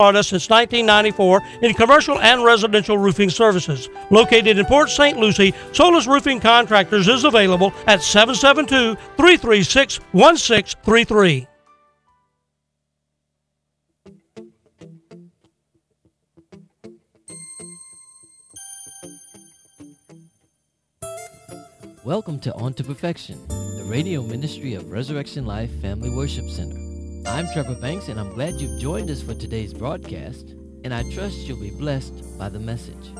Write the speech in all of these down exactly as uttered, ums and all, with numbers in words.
Florida since nineteen ninety-four in commercial and residential roofing services. Located in Port Saint Lucie, Solis Roofing Contractors is available at seven seven two, three three six, one six three three. Welcome to On to Perfection, the radio ministry of Resurrection Life Family Worship Center. I'm Trevor Banks, and I'm glad you've joined us for today's broadcast, and I trust you'll be blessed by the message.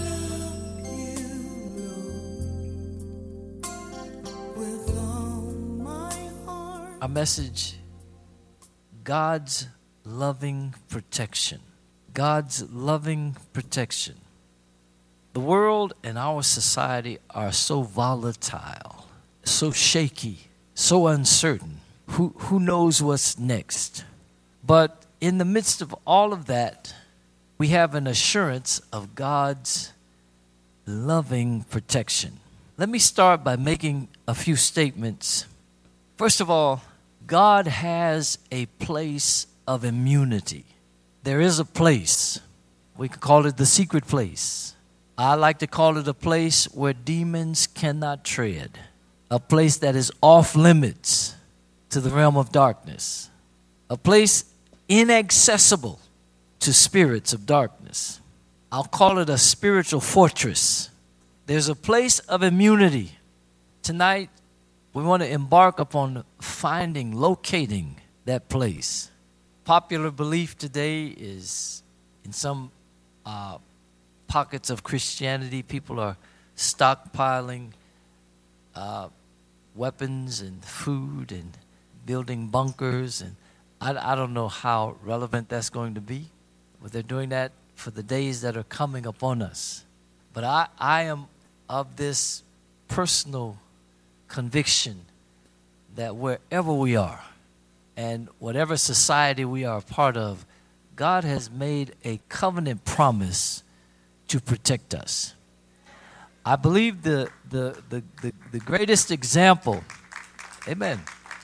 Our message, God's loving protection. God's loving protection. The world and our society are so volatile, so shaky, so uncertain. Who, who knows what's next? But in the midst of all of that, we have an assurance of God's loving protection. Let me start by making a few statements. First of all, God has a place of immunity. There is a place. We can call it the secret place. I like to call it a place where demons cannot tread, a place that is off limits to the realm of darkness, a place inaccessible to spirits of darkness. I'll call it a spiritual fortress. There's a place of immunity. Tonight, we want to embark upon finding, locating that place. Popular belief today is in some uh, pockets of Christianity, people are stockpiling uh, weapons and food and building bunkers. And I, I don't know how relevant that's going to be, but they're doing that for the days that are coming upon us. But I, I am of this personal conviction that wherever we are and whatever society we are a part of, God has made a covenant promise to protect us. I believe the, the, the, the, the greatest example, amen,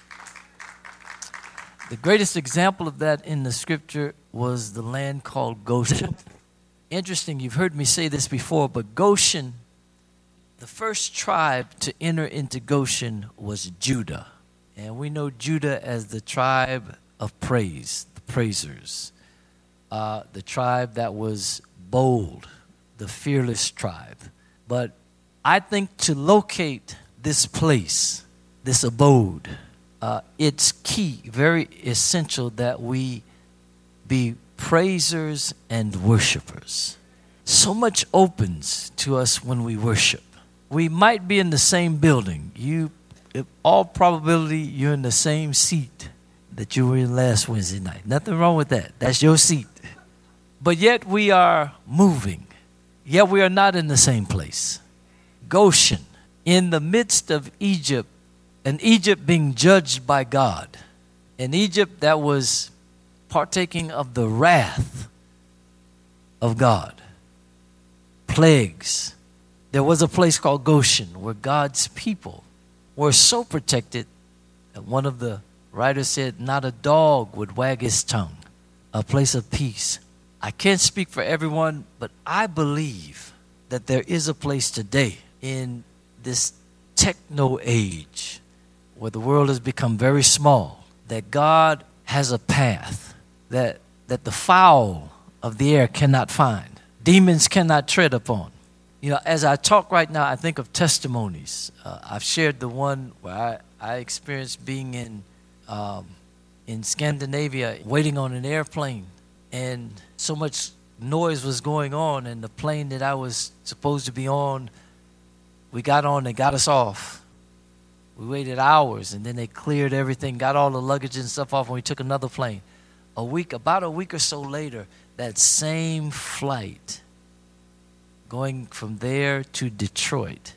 the greatest example of that in the scripture was the land called Goshen. Interesting, you've heard me say this before, but Goshen, the first tribe to enter into Goshen was Judah. And we know Judah as the tribe of praise, the praisers, uh, the tribe that was bold, the fearless tribe. But I think to locate this place, this abode, uh, it's key, very essential that we be praisers and worshipers. So much opens to us when we worship. We might be in the same building. You, in all probability, you're in the same seat that you were in last Wednesday night. Nothing wrong with that. That's your seat. But yet we are moving. Yet we are not in the same place. Goshen, in the midst of Egypt, and Egypt being judged by God, an Egypt that was partaking of the wrath of God, plagues. There was a place called Goshen where God's people were so protected that one of the writers said, not a dog would wag his tongue, a place of peace. I can't speak for everyone, but I believe that there is a place today in this techno age where the world has become very small, that God has a path that, that the fowl of the air cannot find, demons cannot tread upon. You know, as I talk right now, I think of testimonies. Uh, I've shared the one where I, I experienced being in um, in Scandinavia, waiting on an airplane, and so much noise was going on, and the plane that I was supposed to be on, we got on, they got us off. We waited hours, and then they cleared everything, got all the luggage and stuff off, and we took another plane. A week, about a week or so later, that same flight going from there to Detroit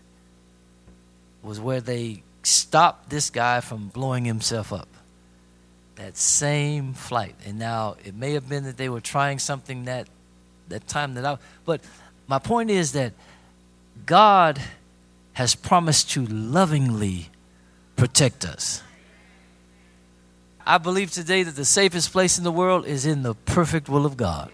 was where they stopped this guy from blowing himself up. That same flight. And now it may have been that they were trying something that that time that I, but my point is that God has promised to lovingly protect us. I believe today that the safest place in the world is in the perfect will of God.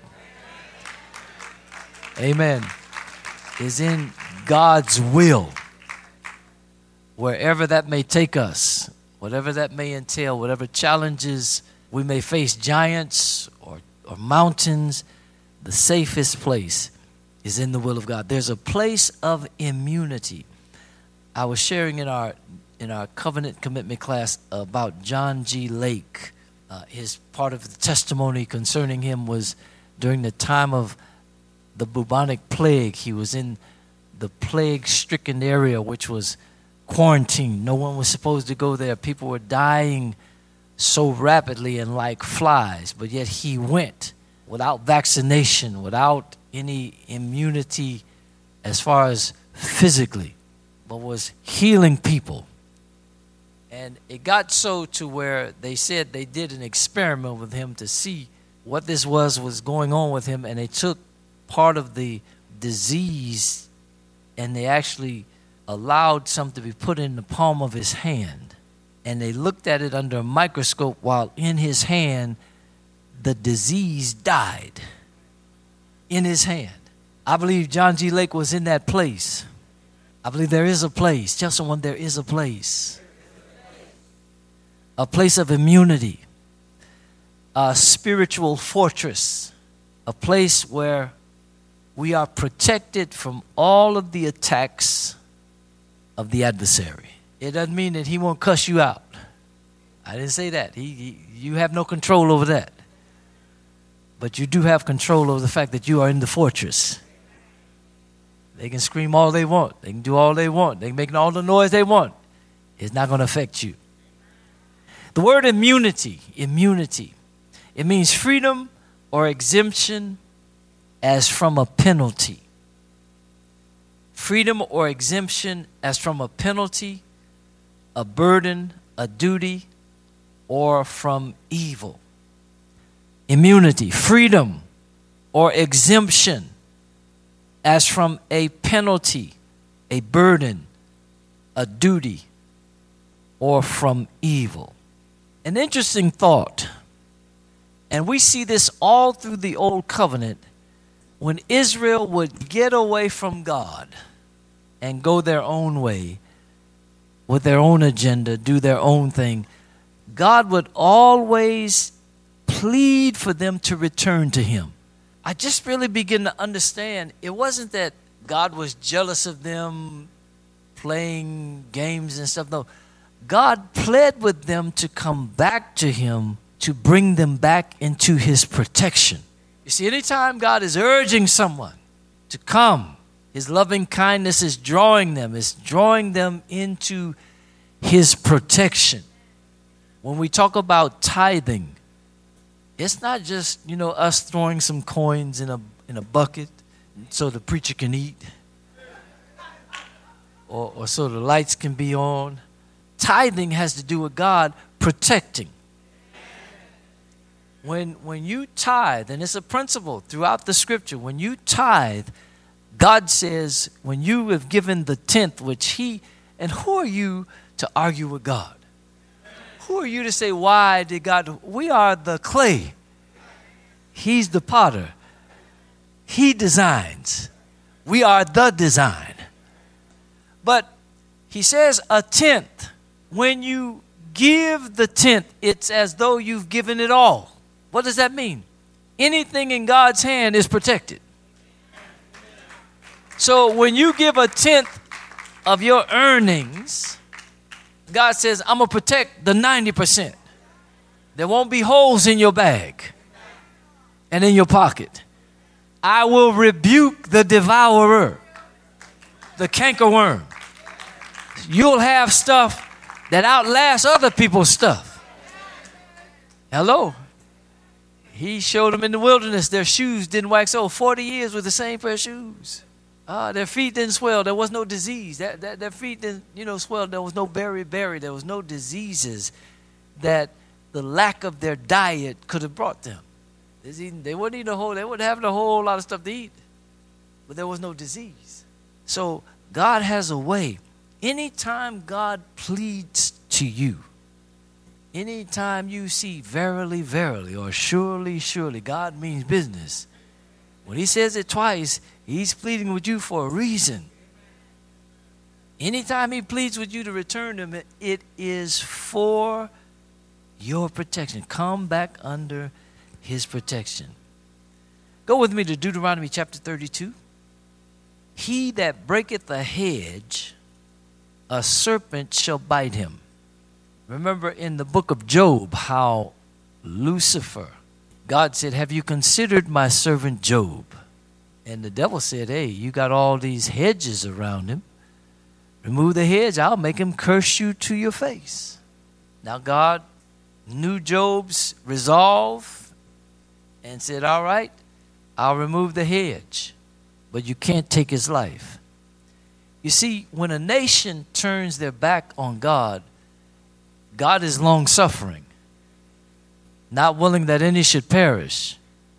Amen. Is in God's will. Wherever that may take us, whatever that may entail, whatever challenges we may face, giants or, or mountains, the safest place is in the will of God. There's a place of immunity. I was sharing in our in our covenant commitment class about John G. Lake. Uh, his part of the testimony concerning him was during the time of the bubonic plague. He was in the plague-stricken area, which was quarantined. No one was supposed to go there. People were dying so rapidly and like flies, but yet he went without vaccination, without any immunity as far as physically, but was healing people. And it got so to where they said they did an experiment with him to see what this was was going on with him, and they took part of the disease and they actually allowed some to be put in the palm of his hand, and they looked at it under a microscope while in his hand the disease died in his hand. I believe John G. Lake was in that place. I believe there is a place. Tell someone there is a place. A place of immunity. A spiritual fortress. A place where we are protected from all of the attacks of the adversary. It doesn't mean that he won't cuss you out. I didn't say that. He, he, you have no control over that. But you do have control over the fact that you are in the fortress. They can scream all they want. They can do all they want. They can make all the noise they want. It's not going to affect you. The word immunity, immunity, it means freedom or exemption as from a penalty. Freedom or exemption as from a penalty, a burden, a duty, or from evil. Immunity, freedom or exemption as from a penalty, a burden, a duty, or from evil. An interesting thought, and we see this all through the Old Covenant, when Israel would get away from God and go their own way with their own agenda, do their own thing, God would always plead for them to return to him. I just really begin to understand it wasn't that God was jealous of them playing games and stuff. No, God pled with them to come back to him, to bring them back into his protection. You see, anytime God is urging someone to come, his loving kindness is drawing them, is drawing them into his protection. When we talk about tithing, it's not just, you know, us throwing some coins in a in a bucket so the preacher can eat, or, or so the lights can be on. Tithing has to do with God protecting. When when you tithe, and it's a principle throughout the scripture, when you tithe, God says, when you have given the tenth, which he, and who are you to argue with God? Who are you to say, why did God? We are the clay. He's the potter. He designs. We are the design. But he says a tenth. When you give the tenth, it's as though you've given it all. What does that mean? Anything in God's hand is protected. So when you give a tenth of your earnings, God says, I'm going to protect the ninety percent. There won't be holes in your bag and in your pocket. I will rebuke the devourer, the cankerworm. You'll have stuff that outlasts other people's stuff. Hello. He showed them in the wilderness their shoes didn't wax old. forty years with the same pair of shoes. Uh, their feet didn't swell. There was no disease. That, that, their feet didn't, you know, swell. There was no beriberi. There was no diseases that the lack of their diet could have brought them. They wouldn't eat a whole, they wouldn't have a whole lot of stuff to eat. But there was no disease. So God has a way. Anytime God pleads to you, Anytime you see verily, verily, or surely, surely, God means business. When he says it twice, he's pleading with you for a reason. Anytime he pleads with you to return to him, it is for your protection. Come back under his protection. Go with me to Deuteronomy chapter thirty-two. He that breaketh the hedge, a serpent shall bite him. Remember in the book of Job how Lucifer, God said, have you considered my servant Job? And the devil said, hey, you got all these hedges around him. Remove the hedge, I'll make him curse you to your face. Now God knew Job's resolve and said, all right, I'll remove the hedge, but you can't take his life. You see, when a nation turns their back on God, God is long-suffering, not willing that any should perish.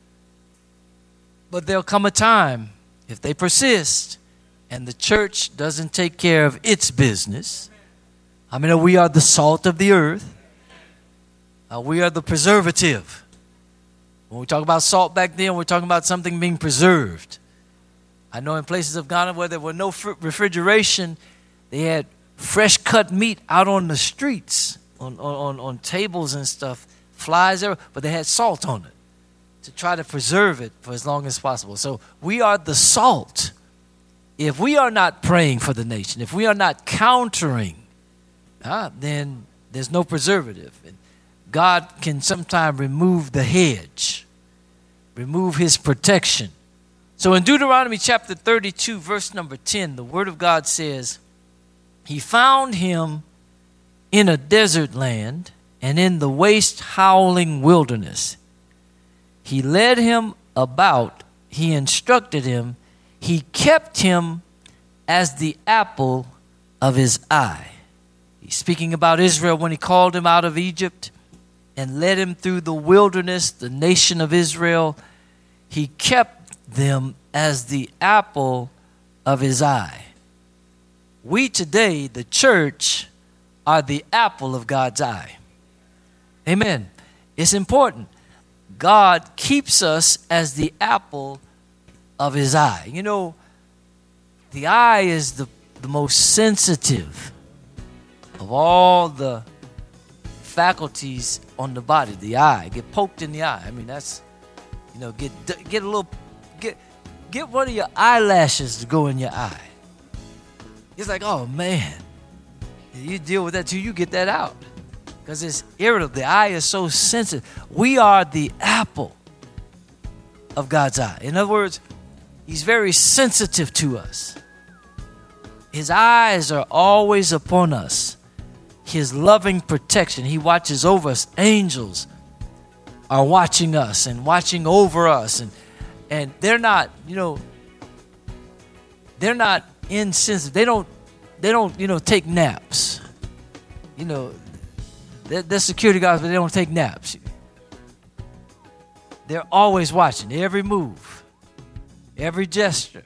But there'll come a time, if they persist, and the church doesn't take care of its business. I mean, we are the salt of the earth. Uh, we are the preservative. When we talk about salt back then, we're talking about something being preserved. I know in places of Ghana where there were no refrigeration, they had fresh cut meat out on the streets, on, on, on tables and stuff, flies there, but they had salt on it to try to preserve it for as long as possible. So we are the salt. If we are not praying for the nation, if we are not countering, uh, then there's no preservative. And God can sometimes remove the hedge, remove his protection. So in Deuteronomy chapter thirty-two, verse number ten, the word of God says, he found him in a desert land and in the waste howling wilderness. He led him about, he instructed him, he kept him as the apple of his eye. He's speaking about Israel when he called him out of Egypt and led him through the wilderness, the nation of Israel. He kept them as the apple of his eye. We today, the church, are the apple of God's eye. Amen. It's important. God keeps us as the apple of his eye. You know, the eye is the, the most sensitive of all the faculties on the body. The eye, get poked in the eye. I mean, that's, you know, get get a little, get get one of your eyelashes to go in your eye. It's like, oh man, you deal with that till you get that out, because it's irritable. The eye is so sensitive. We are the apple of God's eye. In other words, he's very sensitive to us. His eyes are always upon us. His loving protection. He watches over us. Angels are watching us and watching over us. And, and they're not, you know, they're not insensitive. They don't, they don't, you know, take naps. You know, they're, they're security guards, but they don't take naps. They're always watching every move, every gesture.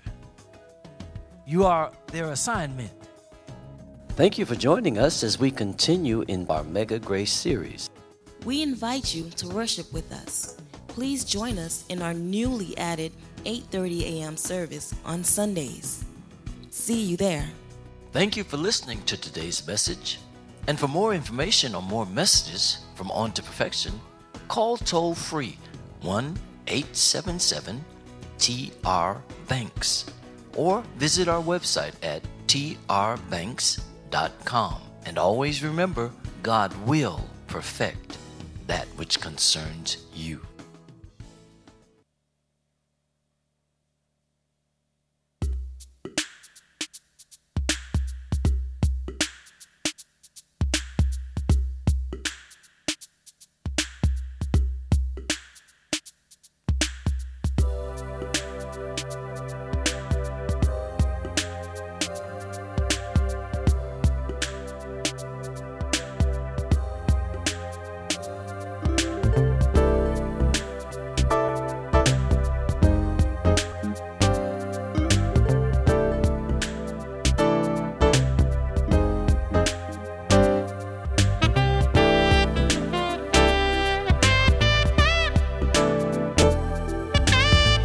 You are their assignment. Thank you for joining us as we continue in our Mega Grace series. We invite you to worship with us. Please join us in our newly added eight thirty a.m. service on Sundays. See you there. Thank you for listening to today's message. And for more information or more messages from On to Perfection, call toll free one eight seven seven T R Banks or visit our website at t r banks dot com. And always remember, God will perfect that which concerns you.